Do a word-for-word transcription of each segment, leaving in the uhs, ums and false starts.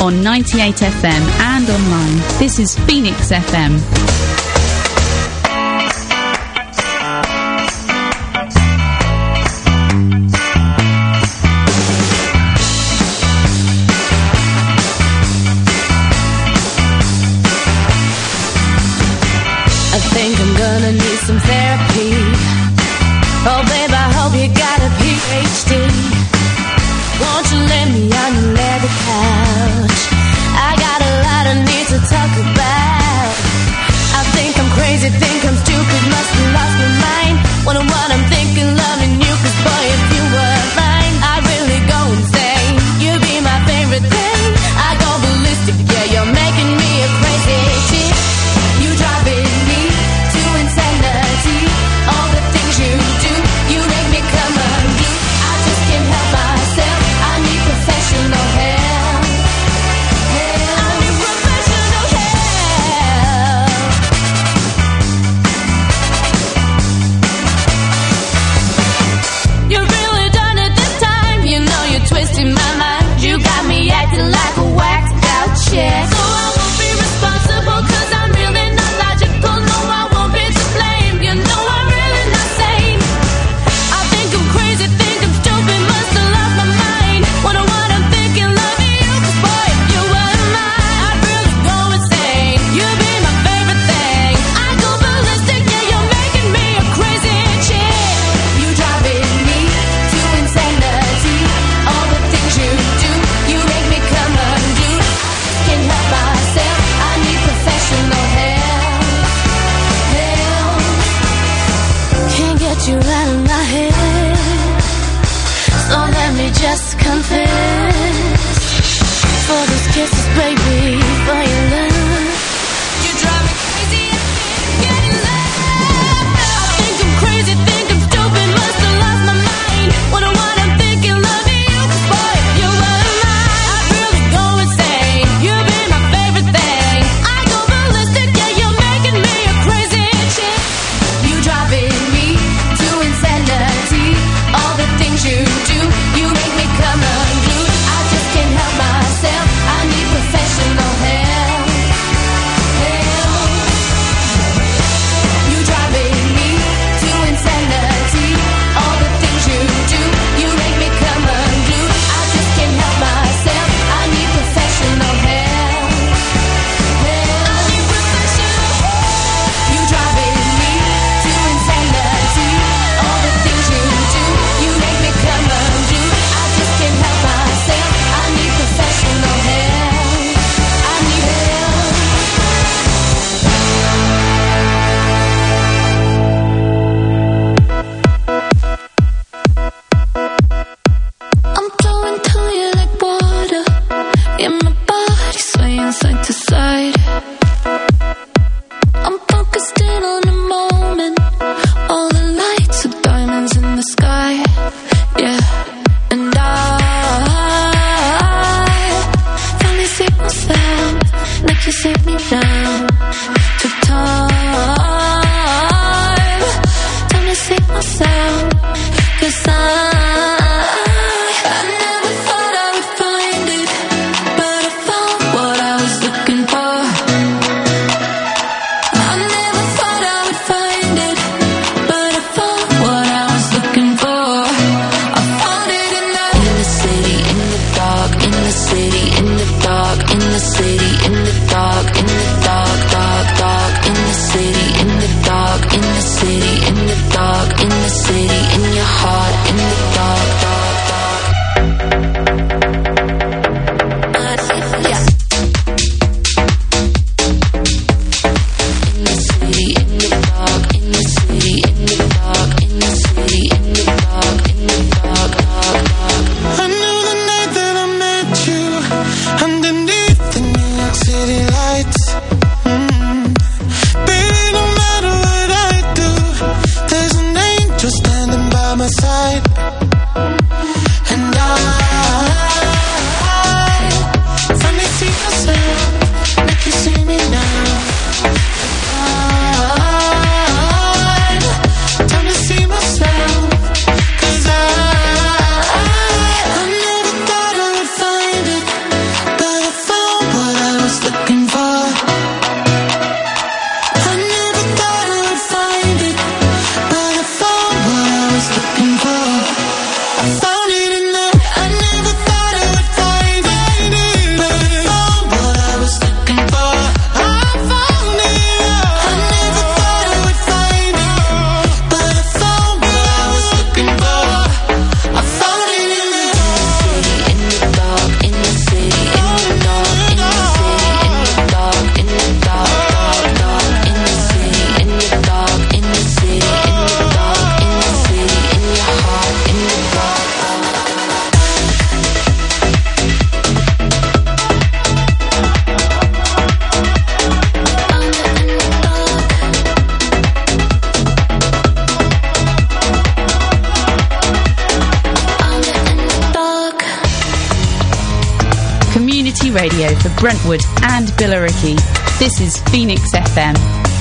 on ninety-eight F M and online. This is Phoenix F M. I think I'm gonna need some therapy. Oh babe, I hope you got a P H D. Won't you lay me on your leather couch? I got a lot I need to talk about. I think I'm crazy, think I'm stupid, must have lost my mind. What and what I'm thinking, loving you, cause boy, if you were mine, I'd really go insane. You'd be my favorite thing. I go ballistic, yeah, you're making me a crazy chick. You driving me to insanity. All the things you do, you make me come unglued. I just can't help myself. I need professional help. Help. I need professional help. You really done it this time. You know you're twisting my mind. You got me acting like a whacked out chick. So I won't be responsible, cause I'm really not logical. No, I won't be to blame. You know I'm really not sane. I think I'm crazy, think I'm stupid, must have lost my mind. What and what I'm thinking, loving you, cause boy, if you were mine, I'd really go insane. You'd be my favorite thing. I go ballistic, yeah, you're making me a crazy chick. You driving me to insanity. All the things you do, you make me come unglued. Can't help myself, I need professional help. Help. Can't get you out of my head. So let me just confess. For those kisses, baby, for your love. You drive me crazy, I can't get enough. I think I'm crazy, think I'm stupid, must have lost my mind. What and what I'm thinking, loving you, cause boy, if you were mine, I'd really go insane. You'd be my favorite thing. I go ballistic, yeah, you're making me a crazy chick. You driving me to insanity. All the things you do, you make me come unglued. I just can't help myself. I need professional help. Help. You driving me to insanity. All the things you do, you make me come unglued. I just can't help myself. I need professional help. Help. I need professional help. You driving me to insanity. All the things you do, you make me come unglued. I just can't help myself. I need professional help. I need help. I'm flowing to you like water. Yeah, my body swaying side to side. I'm focused in on the moment. All the lights are diamonds in the sky. Yeah, and I finally see myself like you see me now. Took time, time to see myself. Cause I I never thought I would find it, but I found what I was looking for. I never thought I would find it, but I found what I was looking for. I found it in the in the city, in the dark, in the city, in the dark, in the city, in the dark, in the dark, dark, dark. radio for Brentwood and Billericay. This is Phoenix F M.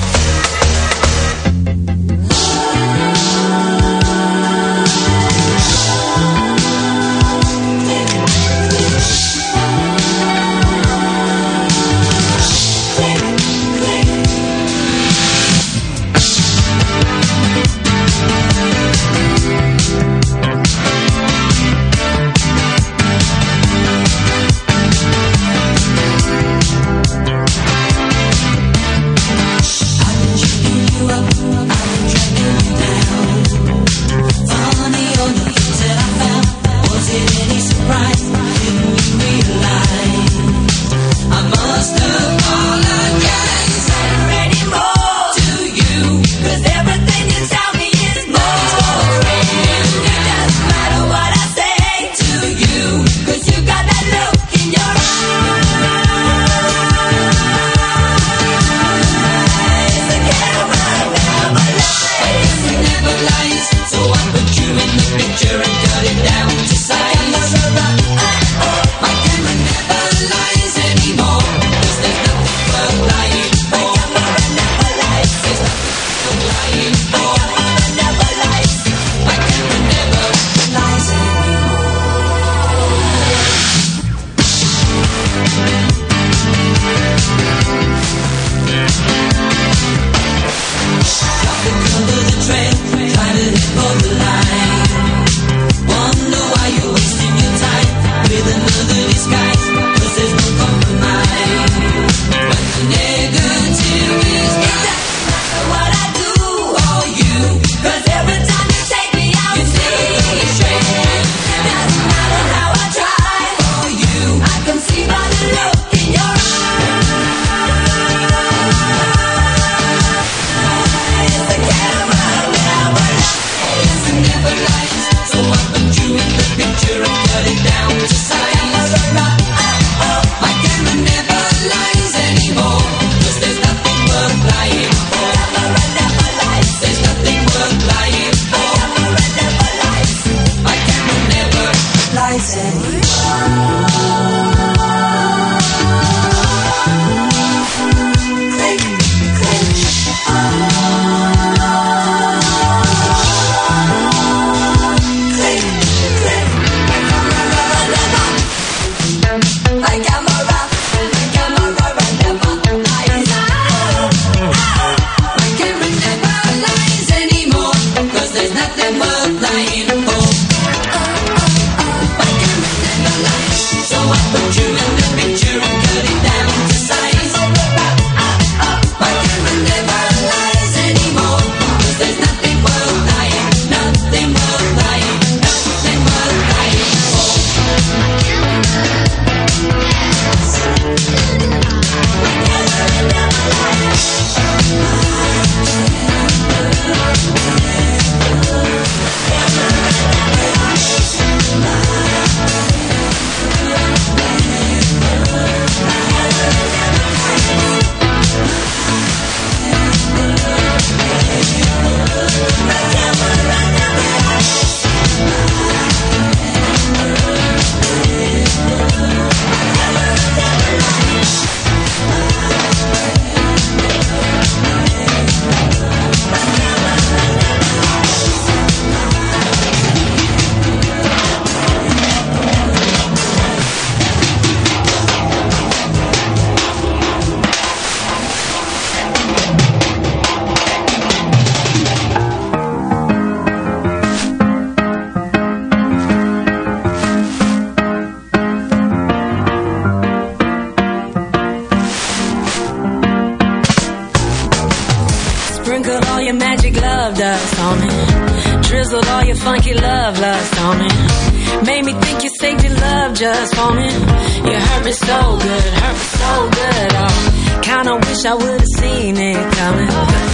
Sprinkled all your magic love dust on it. Drizzled all your funky love lust on it. Made me think you saved your love just for me. You hurt me so good, hurt me so good. Oh, kinda wish I would've seen it coming.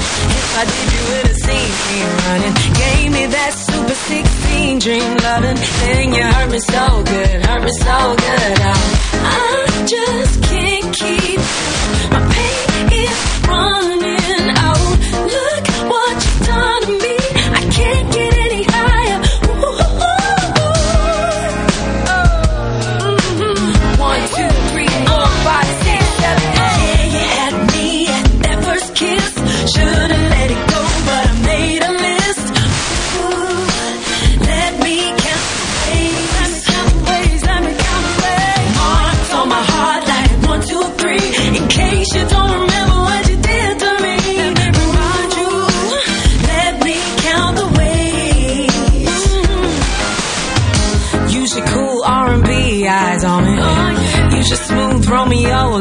If I did, you would've seen me running. Gave me that super sixteen dream loving. Then you hurt me so good, hurt me so good. Oh, I just can't keep. My pain is running out. Look what you've done to me. I can't get any higher. Ooh, ooh, ooh, ooh. One, two, three, four.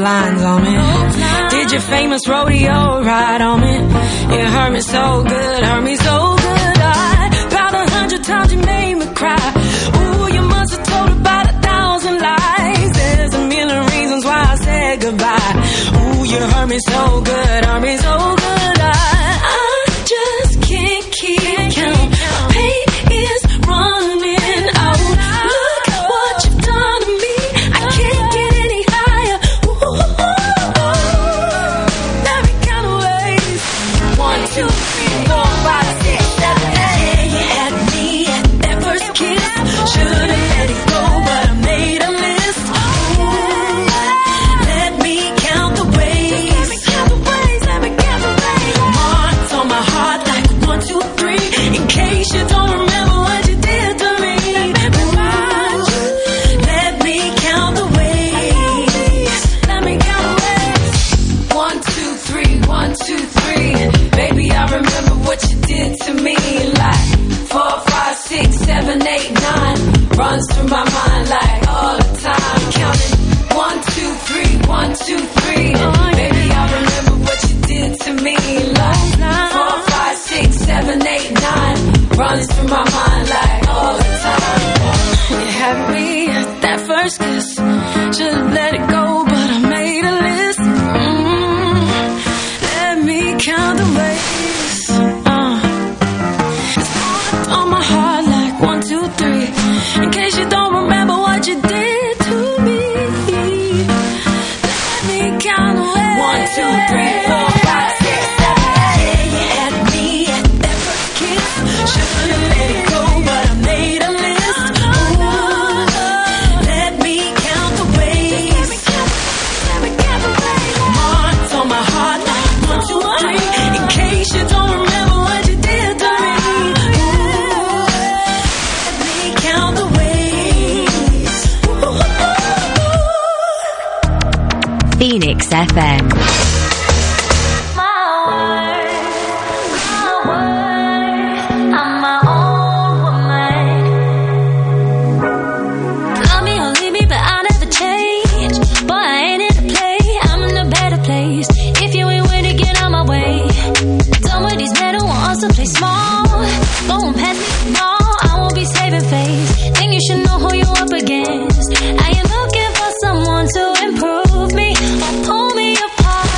lines on me. Did your famous rodeo ride on me? You hurt me so good, hurt me so good. I about a hundred times you made me cry. Ooh, you must have told about a thousand lies. There's a million reasons why I said goodbye. Ooh, you hurt me so good, hurt me so good. I, I just can't keep count. Pain is running out. Look what you've done to me. I can't get any higher. Ooh, let me count away. One, two, three, four, five, six, seven, eight. You had me at that first kiss. Should've let it go, but I made a list. Ooh, let me count the ways. Let me count the ways. Let me count the ways. Marks on my heart like one, two, three. In case you don't remember what you did to me. Watch. Let me count the ways. Let me count the ways. One, two, three. One, two, three. Baby, I remember what you did to me. Like four, five, six, seven, eight, nine. Runs through my mind like all the time. Counting one, two, three. One, two, three. Baby, I remember what you did to me. Like four, five, six, seven, eight, nine. Runs through my mind like all the time. You had me at that first kiss. Should've let it go, but I made a list. Mm, let me count the ways. Uh, it's on my heart like one, two, three. In case you don't remember what you did to me. Let me count the ways. One, two, three, four, five, six, seven, eight. You had me at that first kiss. Should've let it go, but I made a list. Ooh, let me count the ways. Let me count the ways. Marks on my heart like one, two, three. In case you don't remember what you did to me. Ooh, let me count the ways. Phoenix F M. Love me or leave me, but I'll never change. Boy, I ain't in a play, I'm in a better place. If you ain't with it, get out my way. Done with these metal wants to play small. Going past me, no, I won't be saving face. Think you should know who you up against. I ain't looking for someone to improve me or pull me apart.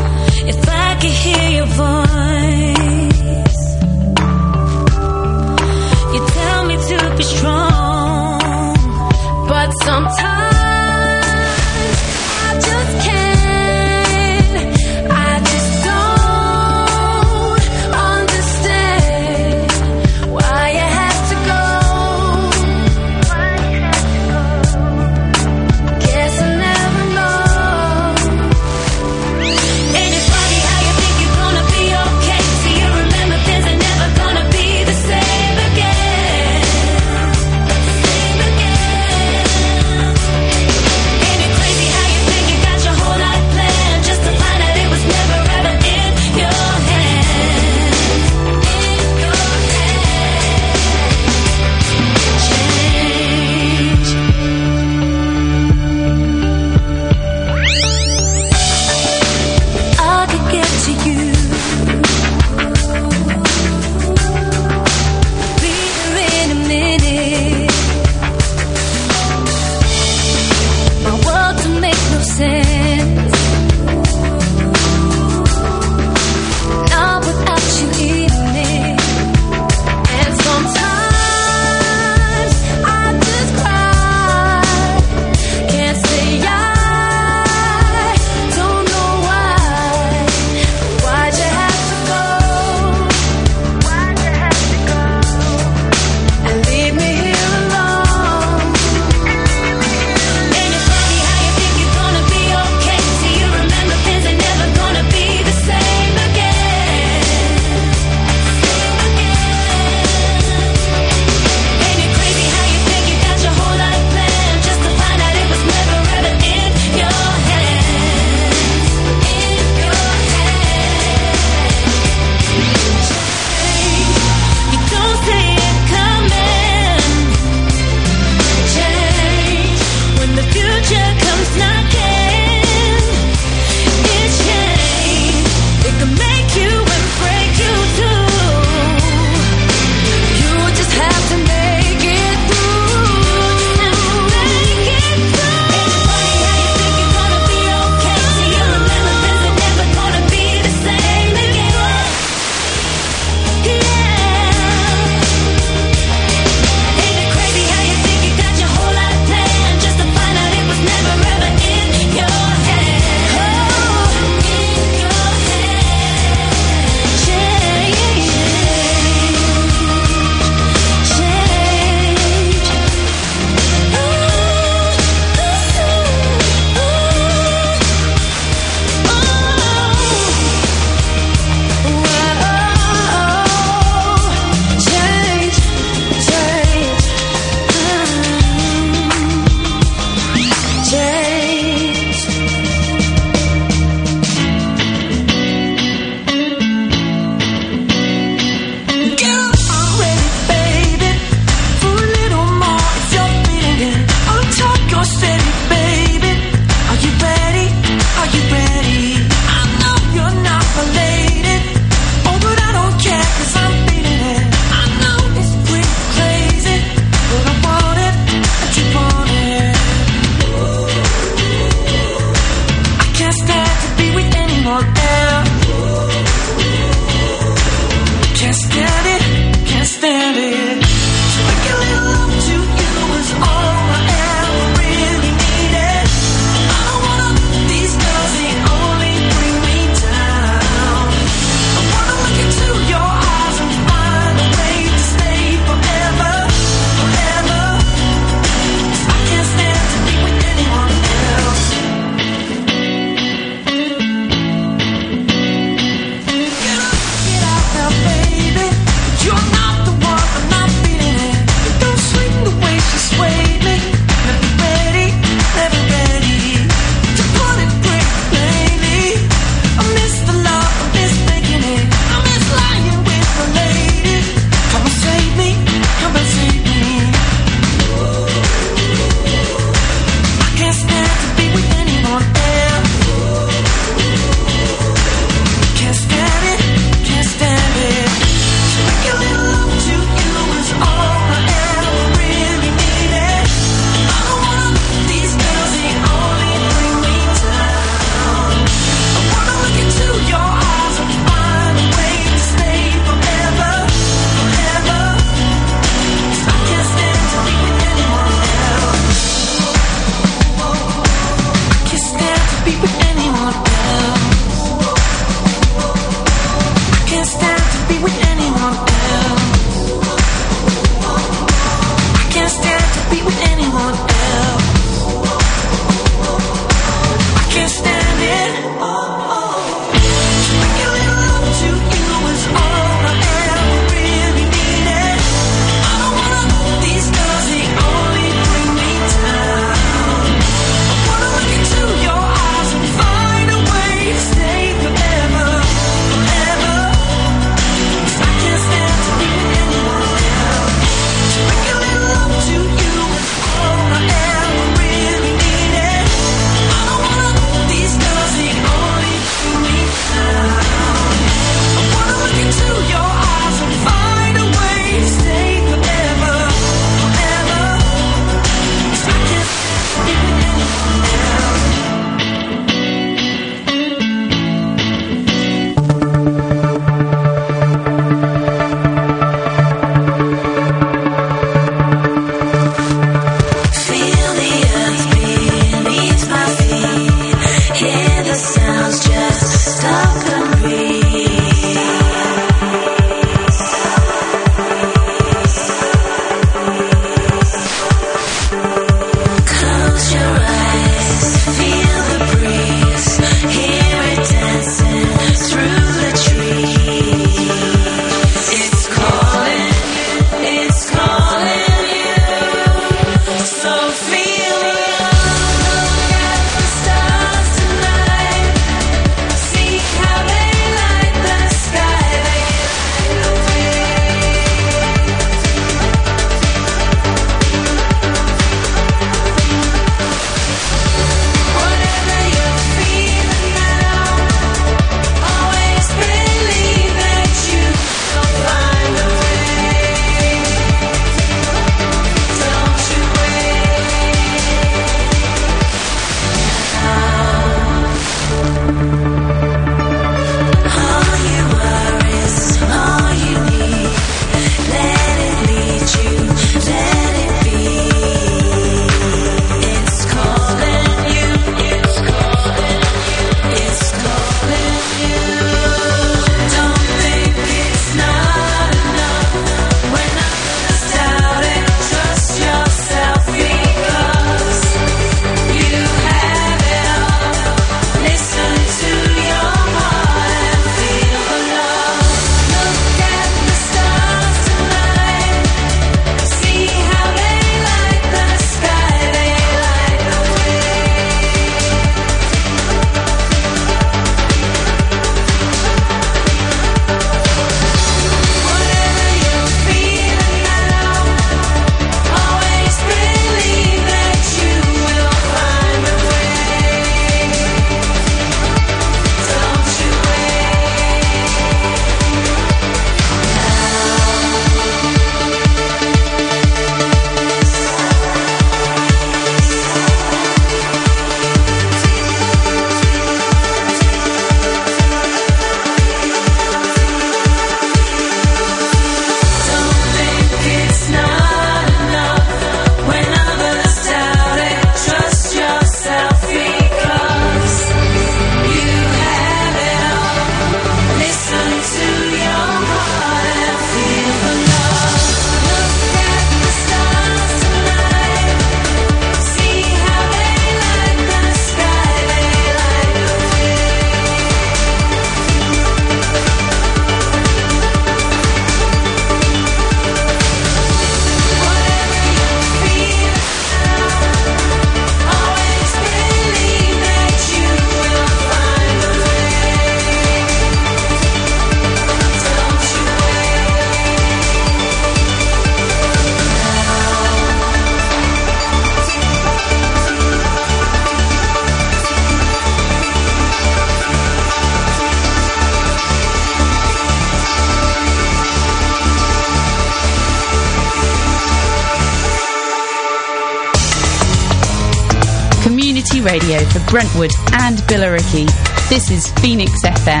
radio for Brentwood and Billericay. This is Phoenix F M.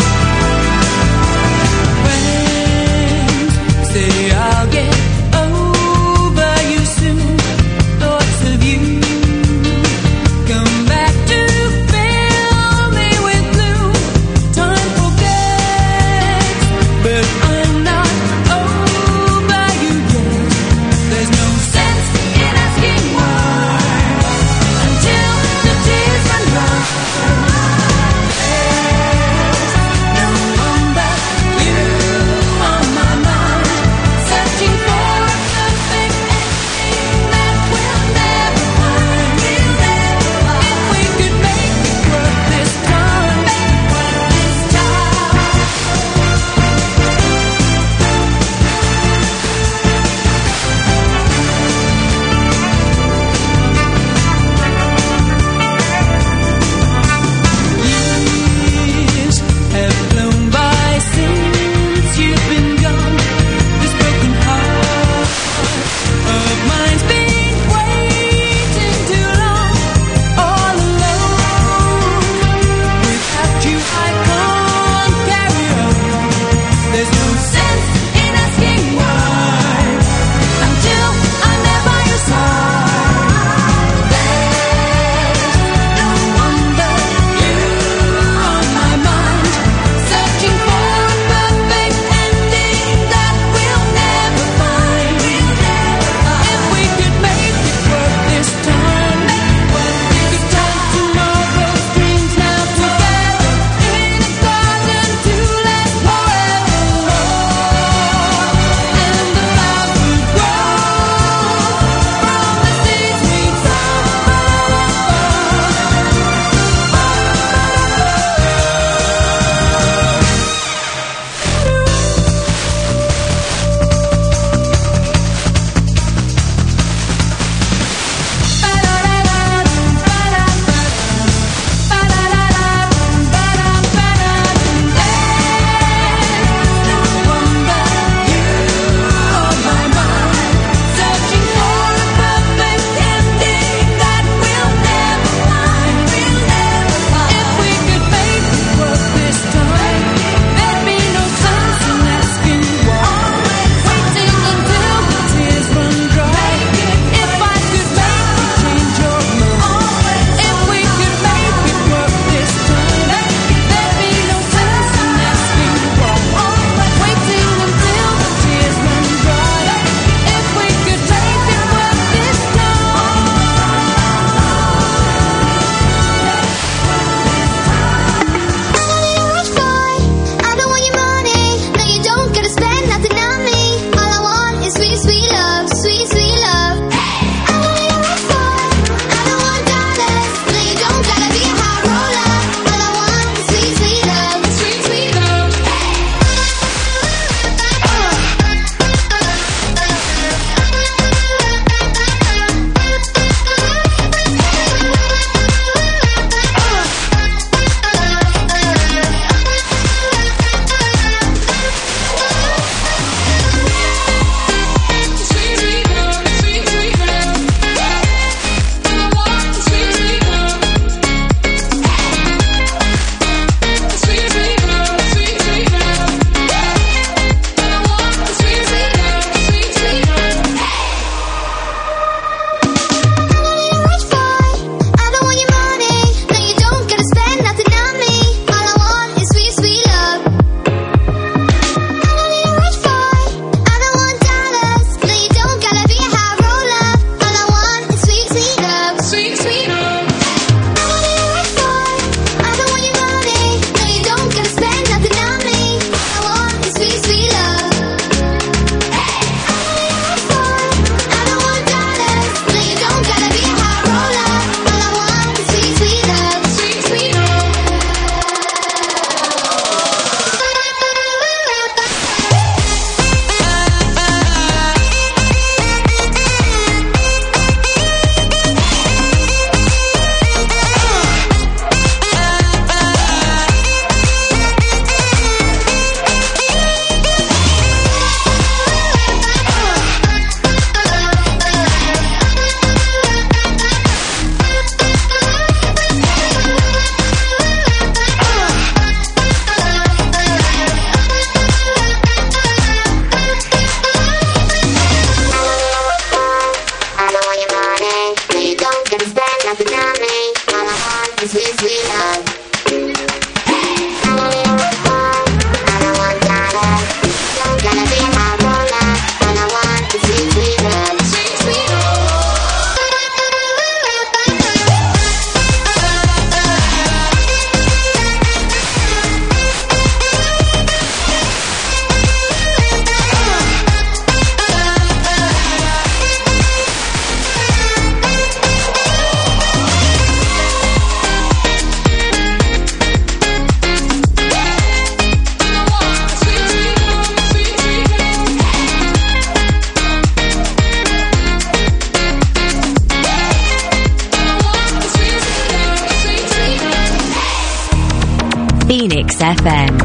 Say I'll get over Phoenix F M.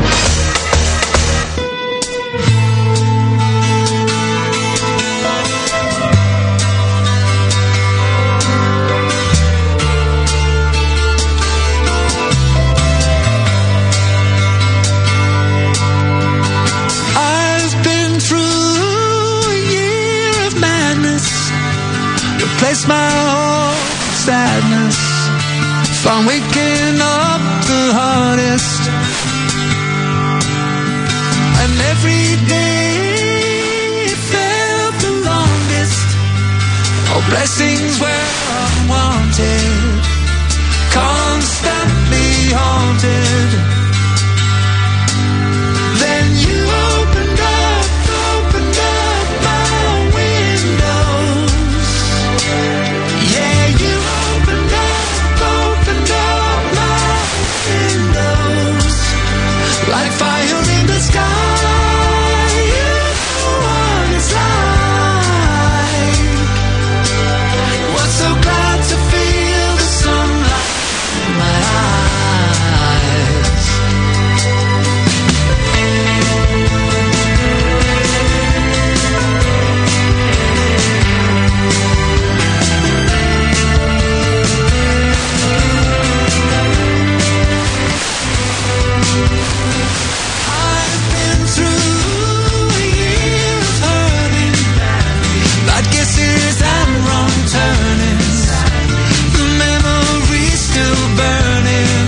Replace my whole sadness. If I'm waking up the hardest, and every day it felt the longest. All blessings were unwanted, constantly haunted. Then you opened up, opened up my windows. Yeah, you opened up, opened up my windows. Like fire in the sky, you know what it's like. Was so glad to feel the sunlight in my eyes. I've been through years hurting, bad guesses and wrong turnings. The memories still burning,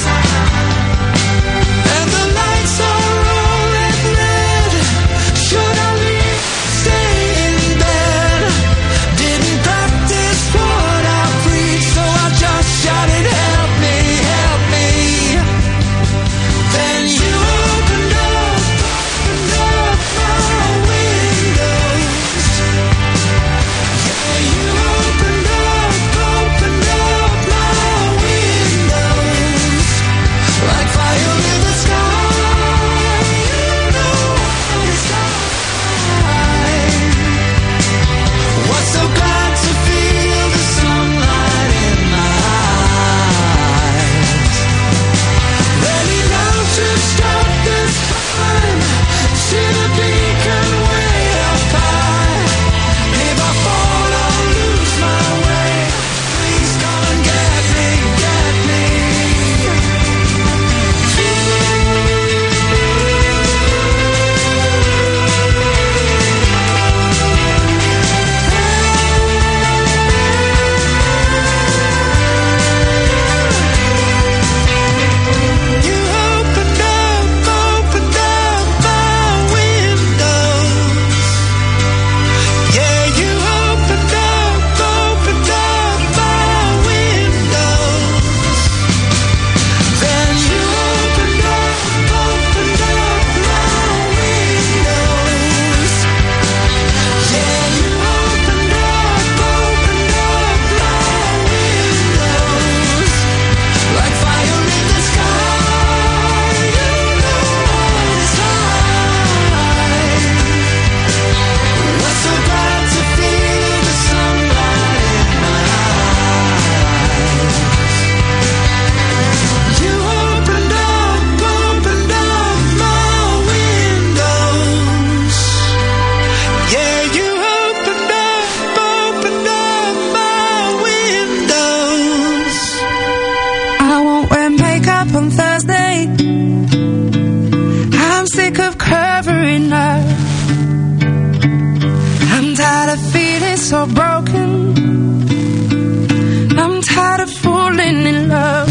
and the lights are rolling red. Should I leave? Stay in bed. Didn't practice what I preach, so I just shouted, help me, help me. Then you opened up, opened up my windows. Yeah, you opened up, opened up my windows. Like fire in the sky, you know what it's like. Was so glad to feel the sunlight in my eyes. Ready now to start this time. See the beacon way up high. If I fall, I'll lose my way. Please come and get me, get me. You opened up, opened up my windows. Yeah, you opened up, opened up my windows. Then you opened up, opened up my windows. Yeah, you opened up, opened up my windows. Like fire in the sky, you know what it's like. Was so glad to feel the sunlight in my eyes. You opened up, opened up my windows. Yeah, you opened up, opened up my windows. I won't wear makeup on Thursday. I'm sick of covering up. I'm tired of feeling so broken. I'm tired of falling in love.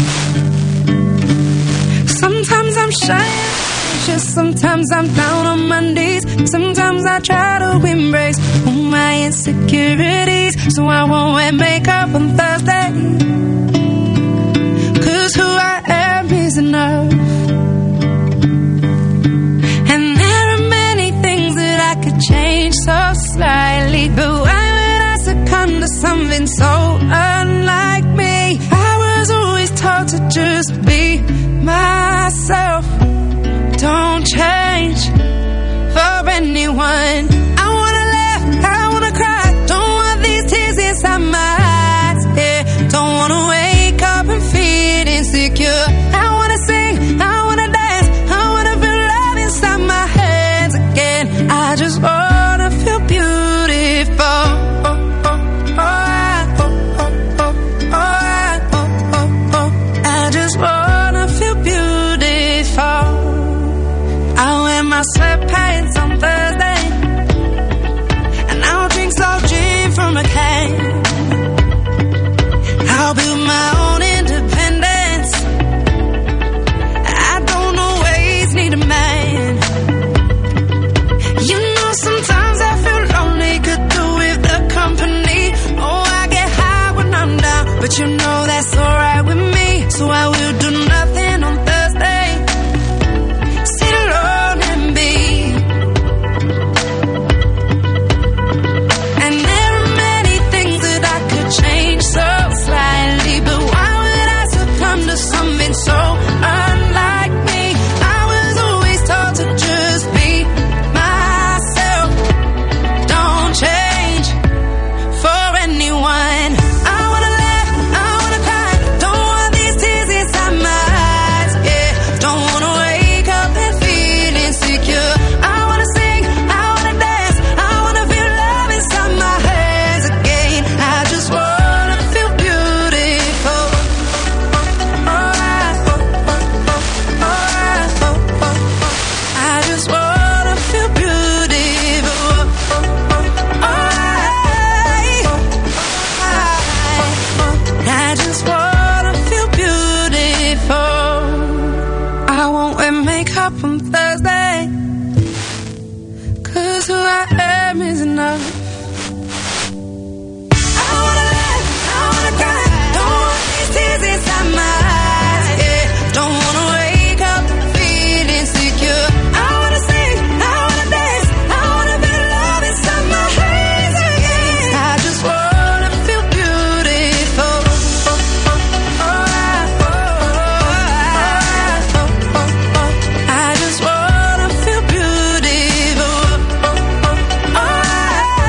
Sometimes I'm shy, just sometimes I'm down on my knees. Sometimes I try to embrace all my insecurities. So I won't wear makeup on Thursday. Cause who I am is enough. And there are many things that I could change so slightly, but why would I succumb to something so unlike me? I was always told to just be myself. Don't change for anyone. I wanna laugh, I wanna cry. Don't want these tears inside my eyes. Yeah, don't wanna wake up and feel insecure. I wanna sing, I wanna dance. I'll build my own independence. I don't always need a man. You know, sometimes I feel lonely, could do with the company. Oh, I get high when I'm down, but you know that's alright with me. So I will do nothing on Thursday. Sit alone and be. And there are many things that I could change so slightly, but why would I succumb to something so unlike me? I was always taught to just be myself. Don't change for anyone. I wanna laugh, I wanna cry, don't want these tears inside my eyes, yeah. Don't wanna wake up and feel insecure. I wanna sing, I wanna dance, I wanna feel love inside my hands again. I just wanna feel beautiful. Alright, alright, I just wanna feel beautiful. Alright, I just wanna feel beautiful. I won't wear makeup on Thursday, 'cause who I am is enough. I wanna laugh, I wanna cry, don't want these tears inside my eyes, yeah. Don't wanna wake up and feel insecure. I wanna sing, I wanna dance, I wanna feel love inside my hands again. I just wanna feel beautiful. Alright, I just wanna feel beautiful. Alright,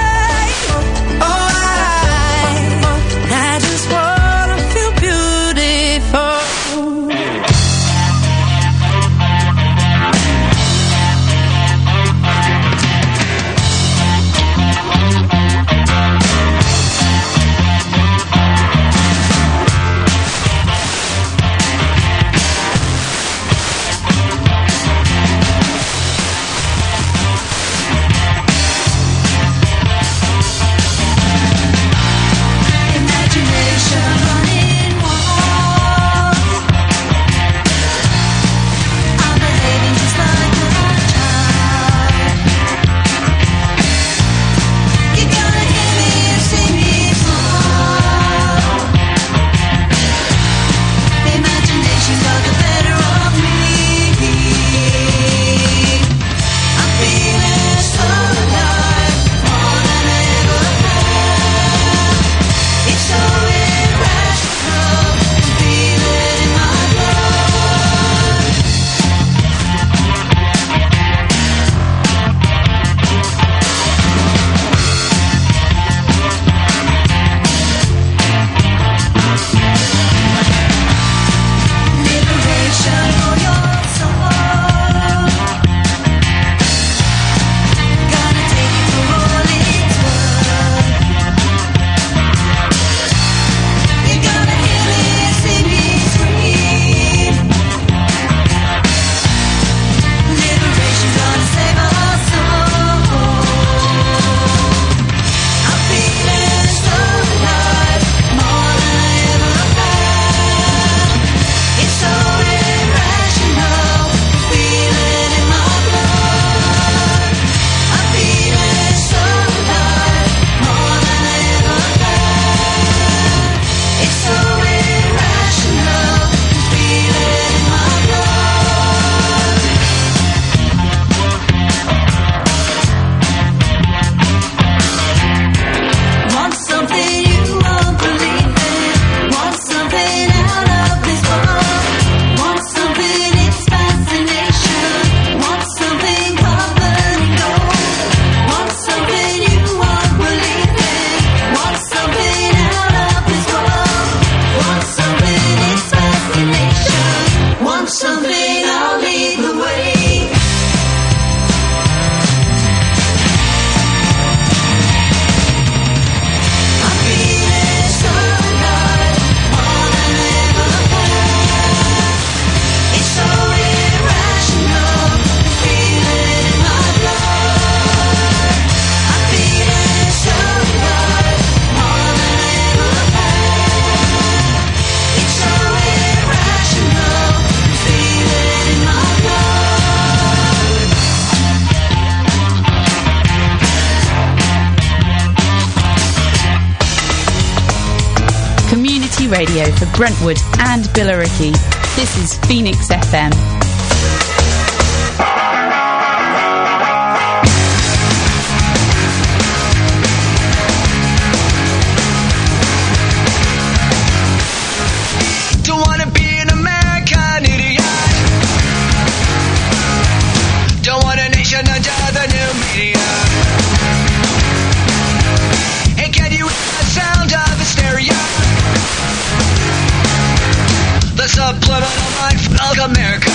community radio for Brentwood and Billericay. This is Phoenix F M. Subliminal mind of America.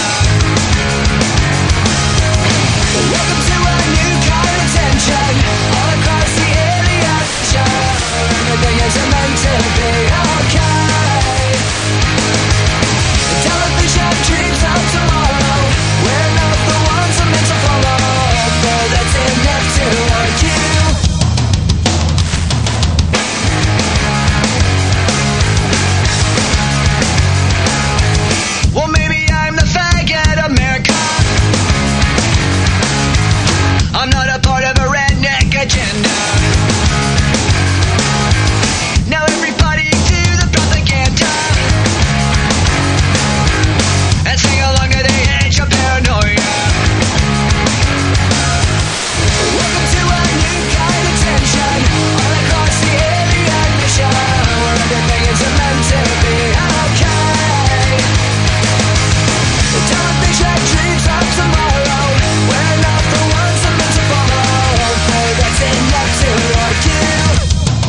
Welcome to a new kind of tension all across the alien ocean. Everything is meant to be okay. Television dreams of tomorrow. We're not the ones I'm meant to follow. Though that's enough to argue. Well, maybe I'm the faggot America. I'm not a part of a redneck agenda. Now everybody do the propaganda and sing along to the edge of paranoia. Welcome to a new kind of tension all across the alien mission, where everything is meant to be okay. Television dreams of tomorrow. We're not the ones I'm meant to follow. But that's enough to argue.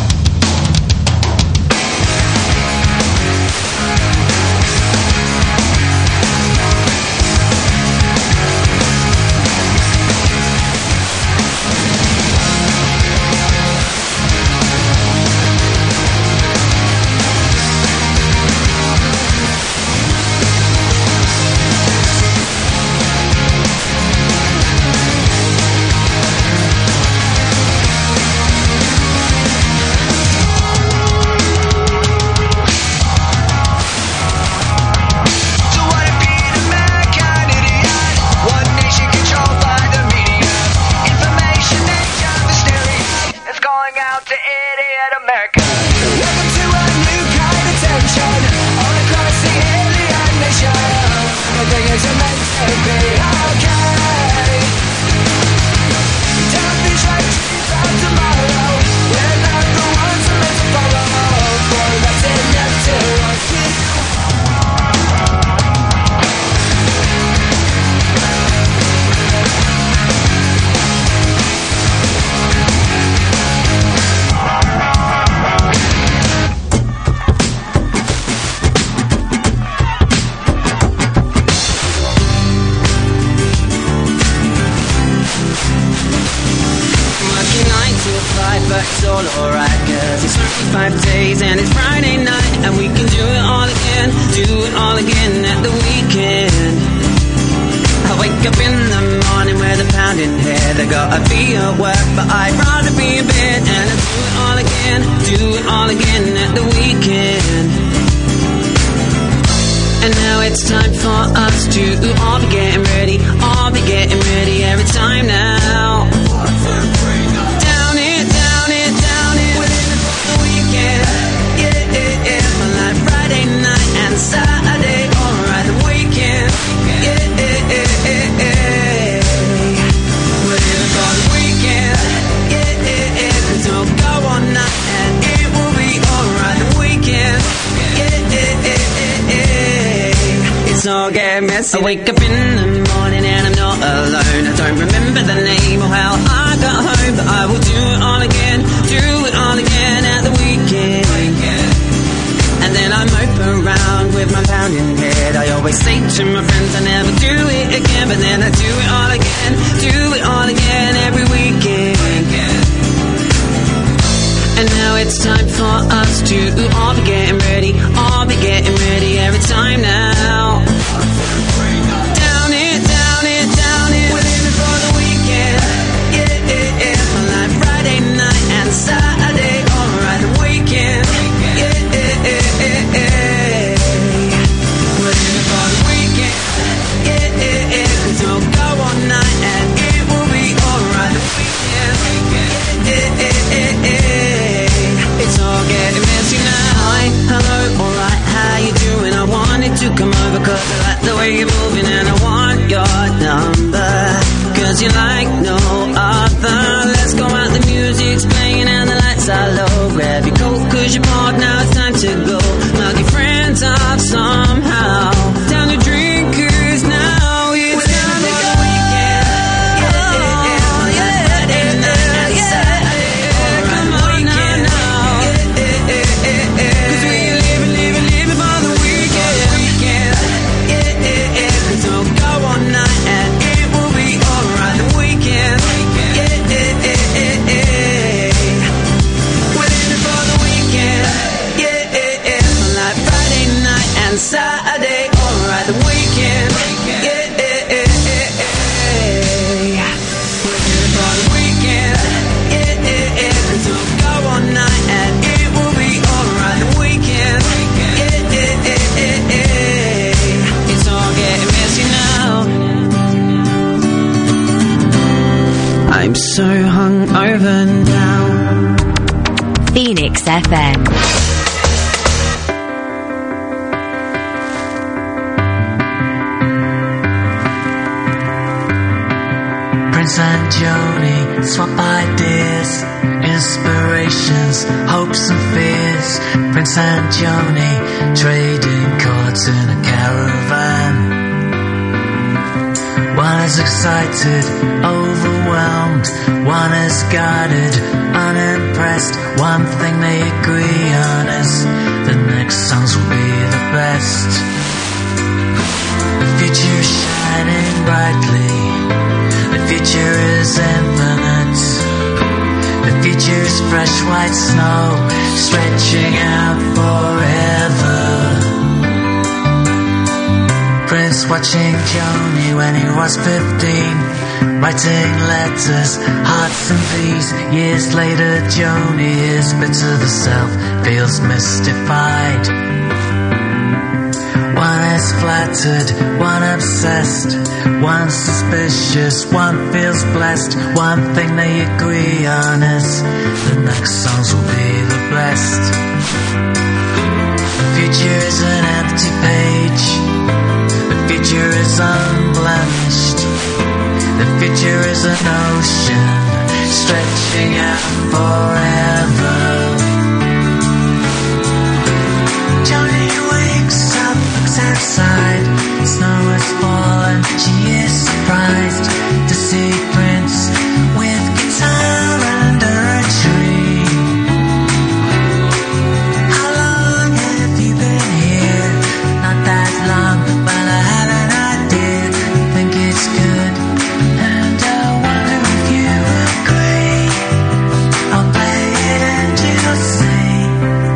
I wake up in the morning and I'm not alone. I don't remember the name or how I got home, but I will do it all again, do it all again at the weekend. And then I mope around with my pounding head. I always say to my friends I never do it again, but then I do it all again, do it all again every weekend. And now it's time for us to all be getting ready, all be getting ready every time now. Down it, down it, down it, we're living for the weekend. Yeah, yeah, yeah, like Friday night and Saturday, alright, the weekend. Yeah, yeah, yeah, yeah, yeah. We're living for the weekend. Yeah, yeah, yeah, cause we'll go all night and it will be alright, the weekend. Yeah, yeah, yeah, yeah, yeah. It's all getting messy now. Hi, hello, or I like the way you're moving and I want your number. Cause you like no other. Let's go out, the music's playing and the lights are low. Grab your coat cause you're bored, now it's time to go. Knock your friends off somehow. Down to drinkers now. It's time to go. Saturday, alright, the weekend, yeah, yeah, yeah, yeah, yeah. We're here for the weekend, yeah, yeah, yeah. So go all night and it will be alright, the weekend, yeah, yeah, yeah, yeah, yeah. It's all getting messy now. I'm so hungover now. Phoenix F M. Prince and Joni swap ideas, inspirations, hopes and fears. Prince and Joni trading cards in a caravan. One is excited, overwhelmed. One is guarded, unimpressed. One thing they agree on is the next songs will be the best. The future is shining brightly. The future is infinite. The future is fresh white snow, stretching out forever. Prince watching Joni when he was fifteen, writing letters, hearts and bees. Years later, Joni is bitter the self, feels mystified. One is flattered, one obsessed, one suspicious, one feels blessed. One thing they agree on is the next songs will be the best. The future is an empty page. The future is unblemished. The future is an ocean stretching out forever. Joni wakes up, looks outside. Snow has fallen, she is surprised to see Prince with guitar under a tree. How long have you been here? Not that long, but I have an idea. Think it's good, and I wonder if you agree. I'll play it and you'll sing.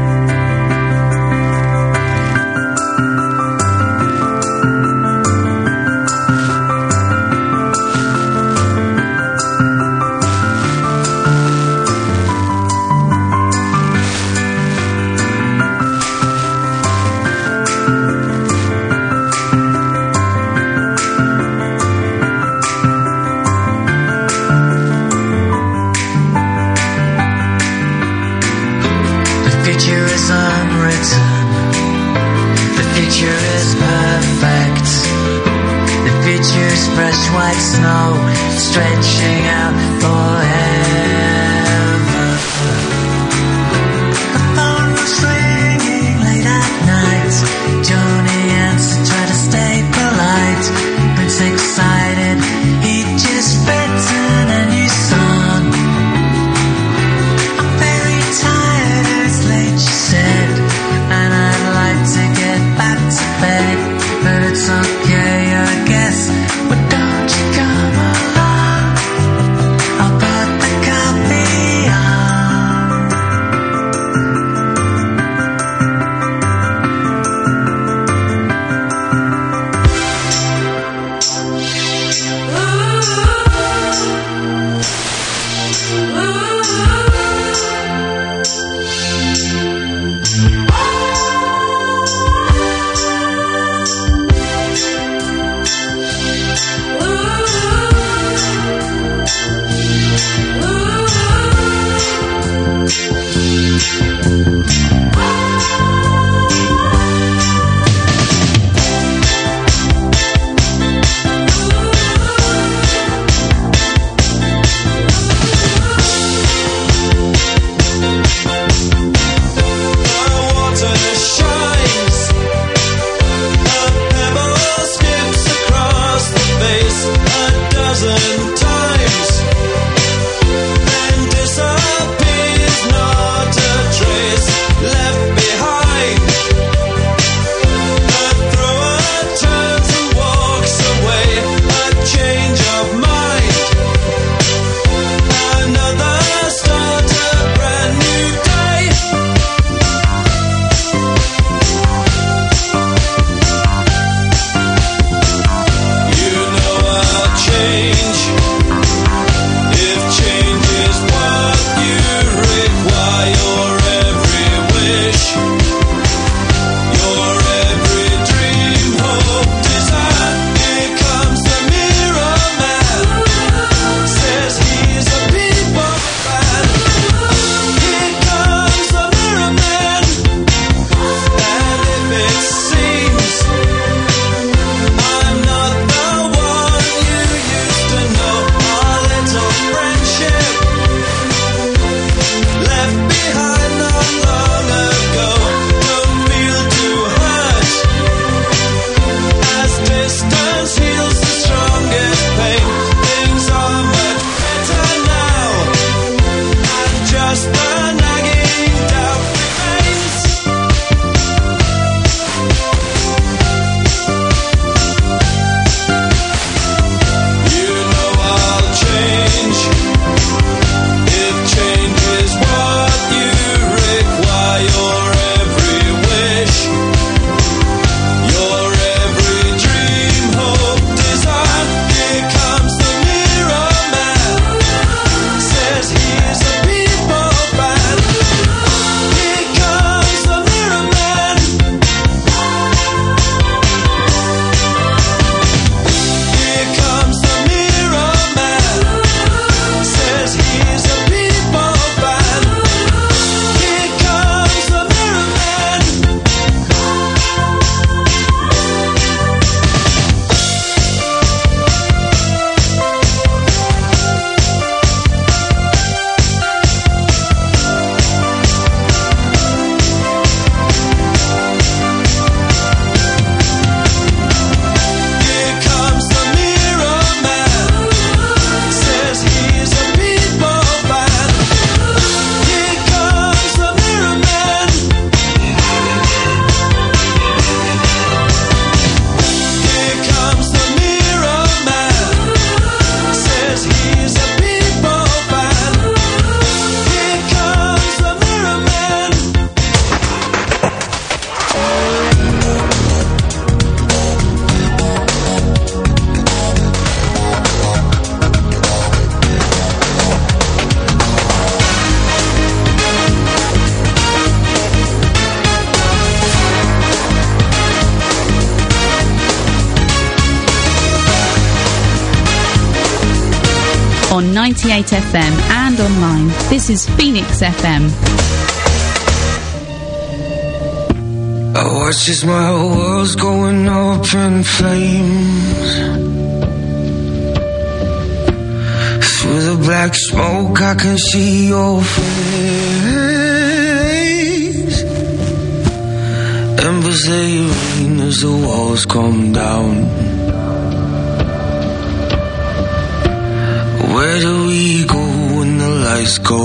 White snow stretching out forever. The phone was ringing late at night. Joni answered, tried to stay polite. Prince excited, he'd just written a new song. I'm very tired, it's late, she said, and I'd like to get back to bed, but it's okay, I guess. But don't you come along, I'll put on ninety-eight F M and online. This is Phoenix F M. I watch as my world's going up in flames. Through the black smoke I can see your face. Embers they rain as the walls come down. Where do we go when the lights go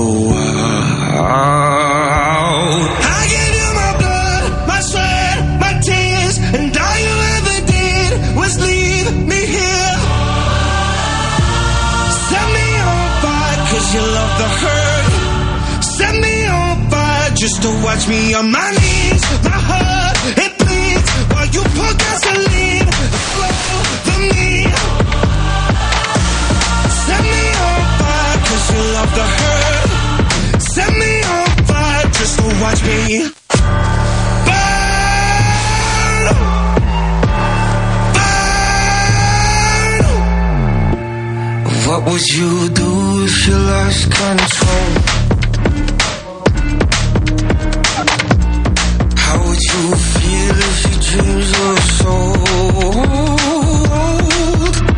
out? I gave you my blood, my sweat, my tears, and all you ever did was leave me here. Set me on fire cause you love the hurt. Set me on fire just to watch me on my knees. My heart, it bleeds while you pour gasoline all over me. Set me on fire cause you love the hurt. Set me on fire just to watch me burn. Burn. What would you do if you lost control? How would you feel if your dreams were sold?